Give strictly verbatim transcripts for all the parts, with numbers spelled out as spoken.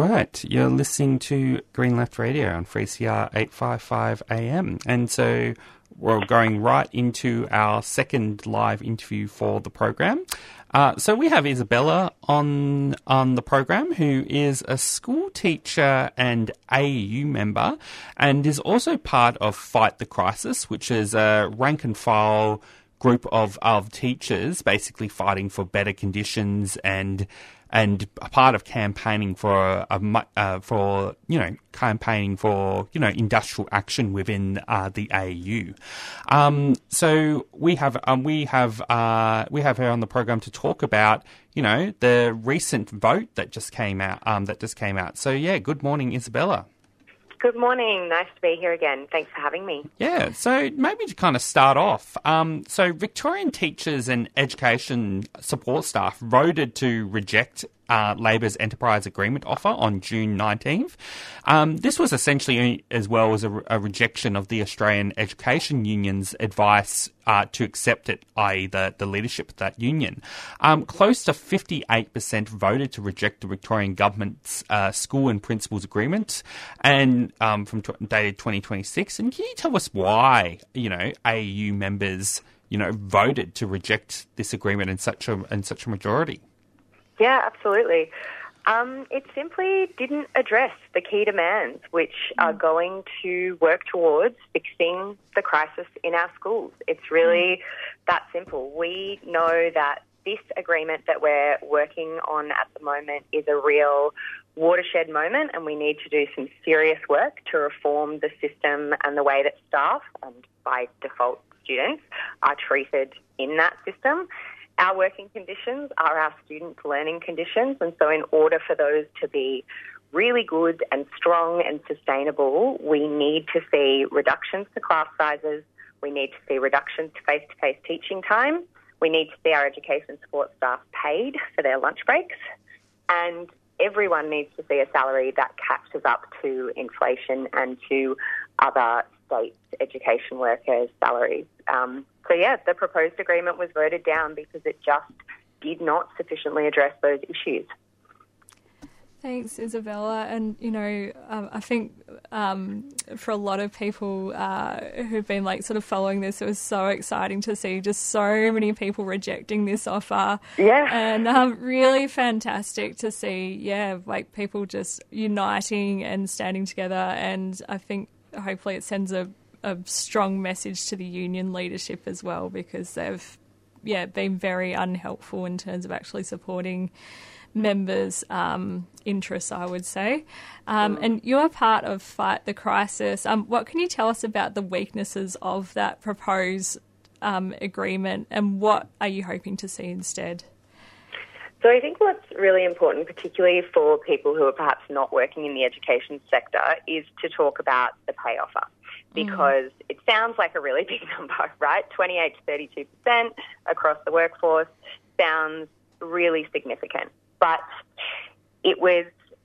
right. You're listening to Green Left Radio on three C R eight fifty-five A M. And so we're going right into our second live interview for the program. Uh, so we have Isabella on on the program, who is a school teacher and A U member, and is also part of Fight the Crisis, which is a rank and file group of, of teachers basically fighting for better conditions and and a part of campaigning for a, a uh, for you know campaigning for you know industrial action within uh, the A U. Um, so we have um, we have uh, we have her on the program to talk about you know the recent vote that just came out um, that just came out. So yeah, good morning, Isabella. Good morning. Nice to be here again. Thanks for having me. Yeah, so maybe to kind of start off, um, so Victorian teachers and education support staff voted to reject uh, Labor's enterprise agreement offer on June nineteenth. Um, this was essentially as well as a, a rejection of the Australian Education Union's advice uh, to accept it, that is the, the leadership of that union. Um, close to fifty-eight percent voted to reject the Victorian government's uh, school and principals agreement, and um, from t- dated twenty twenty-six. And can you tell us why, you know, A U members, you know, voted to reject this agreement in such a in such a majority? Yeah, absolutely. Um, it simply didn't address the key demands, which mm. are going to work towards fixing the crisis in our schools. It's really mm. that simple. We know that this agreement that we're working on at the moment is a real watershed moment, and we need to do some serious work to reform the system and the way that staff, and by default students, are treated in that system. Our working conditions are our students' learning conditions, and so in order for those to be really good and strong and sustainable, we need to see reductions to class sizes, we need to see reductions to face-to-face teaching time, we need to see our education support staff paid for their lunch breaks, and everyone needs to see a salary that catches up to inflation and to other state education workers' salaries. Um, so, yeah, the proposed agreement was voted down because it just did not sufficiently address those issues. Thanks, Isabella. And, you know, um, I think um, for a lot of people uh, who've been, like, sort of following this, it was so exciting to see just so many people rejecting this offer. Yeah. And um, really fantastic to see, yeah, like, people just uniting and standing together. And I think hopefully it sends a, a strong message to the union leadership as well, because they've, yeah, been very unhelpful in terms of actually supporting members' um, interests, I would say. Um, and you're part of Fight the Crisis. Um, what can you tell us about the weaknesses of that proposed um, agreement, and what are you hoping to see instead? So I think what's really important, particularly for people who are perhaps not working in the education sector, is to talk about the pay offer, because mm. it sounds like a really big number, right? twenty-eight to thirty-two percent across the workforce sounds really significant. But it was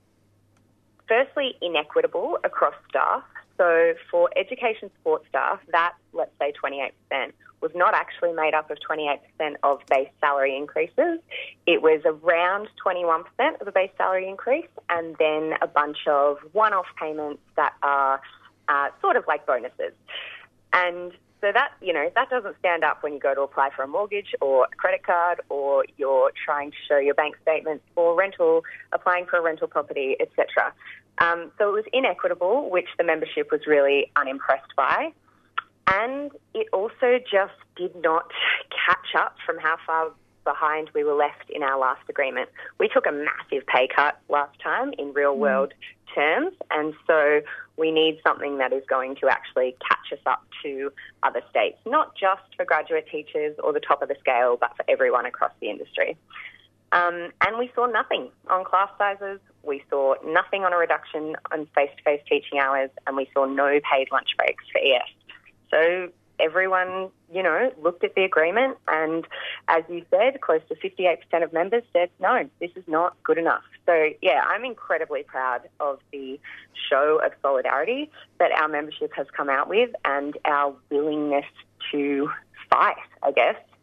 firstly inequitable across staff. So for education support staff, that, let's say twenty-eight percent, was not actually made up of twenty-eight percent of base salary increases. It was around twenty-one percent of a base salary increase, and then a bunch of one-off payments that are uh, sort of like bonuses. And so that, you know, that doesn't stand up when you go to apply for a mortgage or a credit card, or you're trying to show your bank statements for rental, applying for a rental property, et cetera. Um, so it was inequitable, which the membership was really unimpressed by. And it also just did not catch up from how far behind we were left in our last agreement. We took a massive pay cut last time in real world mm. terms, and so we need something that is going to actually catch us up to other states, not just for graduate teachers or the top of the scale, but for everyone across the industry. Um, and we saw nothing on class sizes, we saw nothing on a reduction on face-to-face teaching hours, and we saw no paid lunch breaks for E S. So everyone, you know, looked at the agreement, and as you said, close to fifty-eight percent of members said, no, this is not good enough. So, yeah, I'm incredibly proud of the show of solidarity that our membership has come out with, and our willingness to fight, I guess,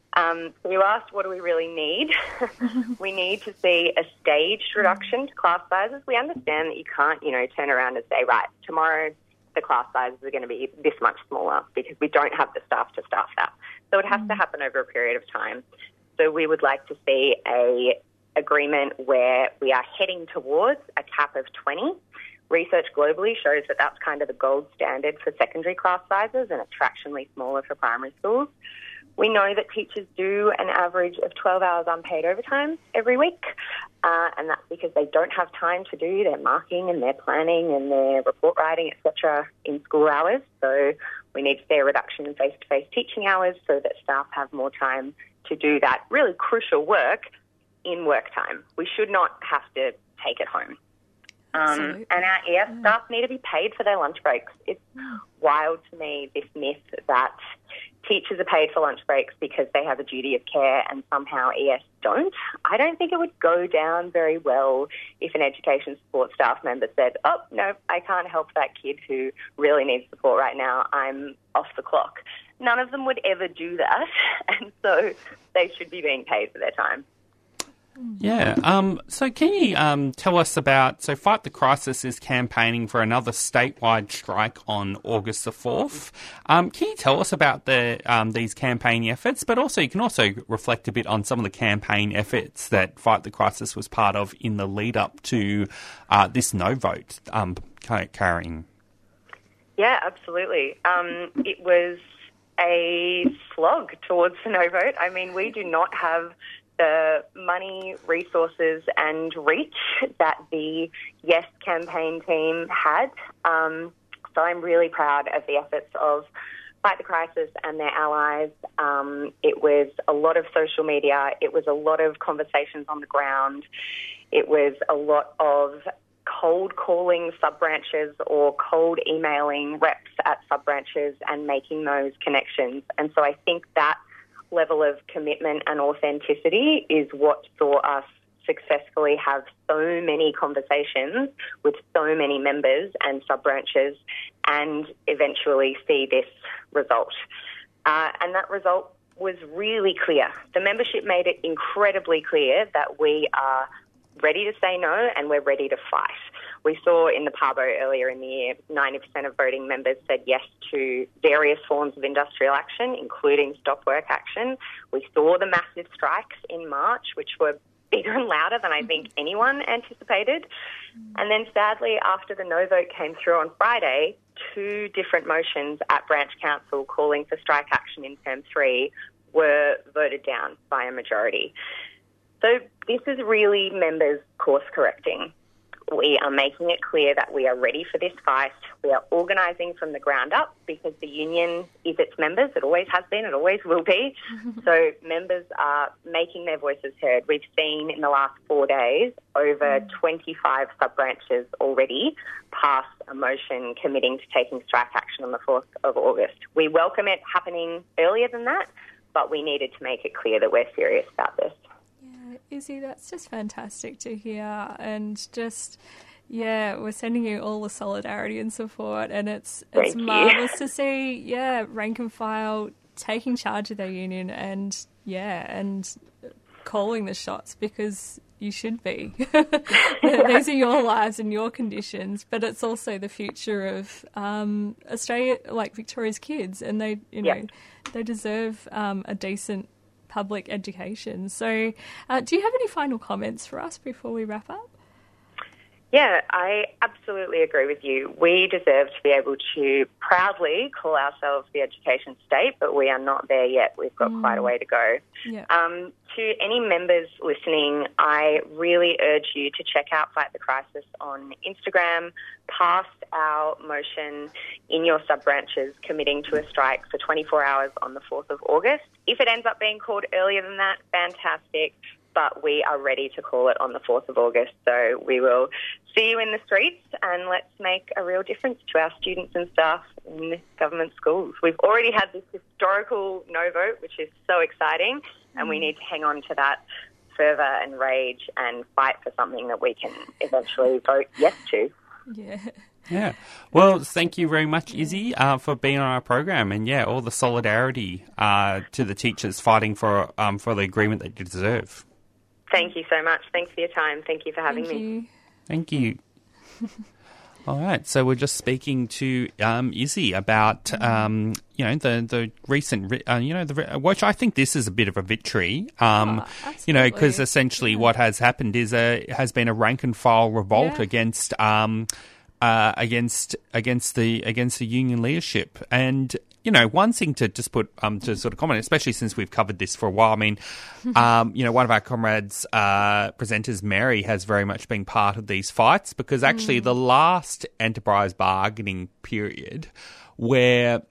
Um, so you asked, what do we really need? We need to see a staged reduction to class sizes. We understand that you can't, you know, turn around and say, right, tomorrow the class sizes are going to be this much smaller because we don't have the staff to staff that. So it has mm. to happen over a period of time. So we would like to see a agreement where we are heading towards a cap of twenty. Research globally shows that that's kind of the gold standard for secondary class sizes, and it's fractionally smaller for primary schools. We know that teachers do an average of twelve hours unpaid overtime every week, uh, and that's because they don't have time to do their marking and their planning and their report writing, et cetera, in school hours. So we need to see a reduction in face-to-face teaching hours so that staff have more time to do that really crucial work in work time. We should not have to take it home. Um, and our E S yeah. staff need to be paid for their lunch breaks. It's wild to me, this myth that teachers are paid for lunch breaks because they have a duty of care and somehow E S don't. I don't think it would go down very well if an education support staff member said, oh, no, I can't help that kid who really needs support right now. I'm off the clock. None of them would ever do that, and so they should be being paid for their time. Yeah. Um, so can you um, tell us about, so Fight the Crisis is campaigning for another statewide strike on August the fourth. Um, can you tell us about the um, these campaign efforts, but also you can also reflect a bit on some of the campaign efforts that Fight the Crisis was part of in the lead up to uh, this no vote um, carrying? Yeah, absolutely. Um, it was a slog towards the no vote. I mean, we do not have the money, resources and reach that the Yes campaign team had. Um, so I'm really proud of the efforts of Fight the Crisis and their allies. Um, it was a lot of social media. It was a lot of conversations on the ground. It was a lot of cold calling sub-branches or cold emailing reps at sub-branches and making those connections. And so I think that level of commitment and authenticity is what saw us successfully have so many conversations with so many members and sub-branches and eventually see this result. Uh, and that result was really clear. The membership made it incredibly clear that we are ready to say no and we're ready to fight. We saw in the Parbo earlier in the year, ninety percent of voting members said yes to various forms of industrial action, including stop work action. We saw the massive strikes in March, which were bigger and louder than I think anyone anticipated. And then sadly, after the no vote came through on Friday, two different motions at Branch Council calling for strike action in term three were voted down by a majority. So this is really members course correcting. We are making it clear that we are ready for this fight. We are organising from the ground up because the union is its members. It always has been. It always will be. So members are making their voices heard. We've seen in the last four days over twenty-five sub-branches already pass a motion committing to taking strike action on the fourth of August. We welcome it happening earlier than that, but we needed to make it clear that we're serious about this. Izzy, that's just fantastic to hear, and just, yeah, we're sending you all the solidarity and support, and it's it's Thank marvellous you. to see, yeah, rank and file taking charge of their union and, yeah, and calling the shots because you should be. These are your lives and your conditions, but it's also the future of um, Australia, like Victoria's kids, and they, you know, yep. they deserve um, a decent public education. So uh, do you have any final comments for us before we wrap up? Yeah, I absolutely agree with you. We deserve to be able to proudly call ourselves the education state, but we are not there yet. We've got mm. quite a way to go. Yeah. Um, to any members listening, I really urge you to check out Fight the Crisis on Instagram, pass our motion in your sub-branches committing to a strike for twenty-four hours on the fourth of August. If it ends up being called earlier than that, fantastic. But we are ready to call it on the fourth of August. So we will see you in the streets and let's make a real difference to our students and staff in government schools. We've already had this historical no vote, which is so exciting, and we need to hang on to that fervour and rage and fight for something that we can eventually vote yes to. Yeah. Yeah. Well, thank you very much, Izzy, uh, for being on our program, and yeah, all the solidarity uh, to the teachers fighting for um, for the agreement that you deserve. Thank you so much. Thanks for your time. Thank you for having Thank me. you. Thank you. All right, so we're just speaking to um, Izzy about um, you know the the recent uh, you know the which I think this is a bit of a victory. Um, Oh, you know, because absolutely. essentially Yeah. what has happened is a has been a rank and file revolt Yeah. against um, uh, against against the against the union leadership. And you know, one thing to just put um, to sort of comment, especially since we've covered this for a while. I mean, um, you know, one of our comrades, uh, presenters, Mary, has very much been part of these fights, because actually the last enterprise bargaining period, where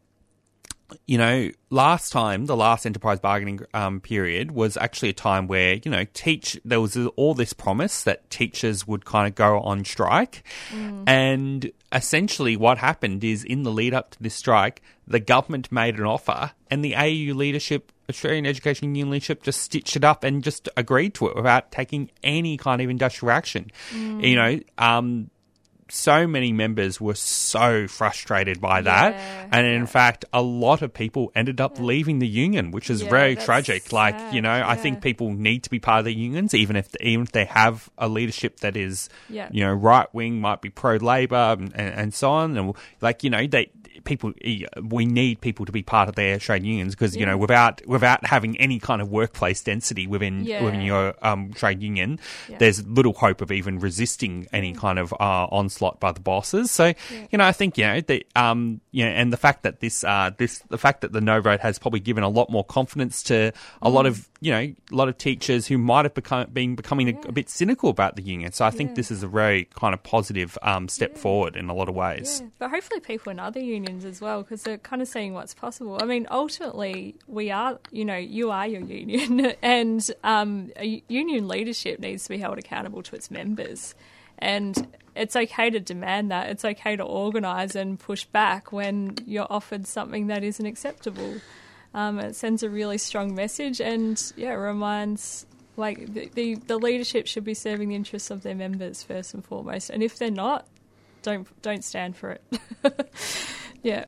you know, last time, the last enterprise bargaining um, period was actually a time where, you know, teach there was all this promise that teachers would kind of go on strike. Mm. And essentially what happened is, in the lead up to this strike, the government made an offer, and the A U leadership, Australian Education Union leadership, just stitched it up and just agreed to it without taking any kind of industrial action. Mm. You know, um, so many members were so frustrated by that. Yeah, and in yeah. fact, a lot of people ended up yeah. leaving the union, which is yeah, very that's tragic. Like, sad. you know, yeah. I think people need to be part of the unions, even if even if they have a leadership that is, yeah. you know, right wing, might be pro Labor and, and so on. And like, you know, they people we need people to be part of their trade unions, because yeah. you know, without without having any kind of workplace density within yeah. within your um, trade union, yeah. there's little hope of even resisting any kind of uh, onslaught by the bosses. So, yeah. you know, I think, you know, the um, you know, and the fact that this uh, this the fact that the no vote has probably given a lot more confidence to a mm. lot of, you know, a lot of teachers who might have become been becoming yeah. a, a bit cynical about the union. So I think yeah. this is a very kind of positive um, step yeah. forward in a lot of ways. Yeah. But hopefully people in other unions as well, because they're kind of seeing what's possible. I mean, ultimately, we are, you know, you are your union, and um, a union leadership needs to be held accountable to its members. And it's okay to demand that. It's okay to organise and push back when you're offered something that isn't acceptable. Um, it sends a really strong message, and yeah, it reminds, like, the, the the leadership should be serving the interests of their members first and foremost. And if they're not, don't don't stand for it. Yeah.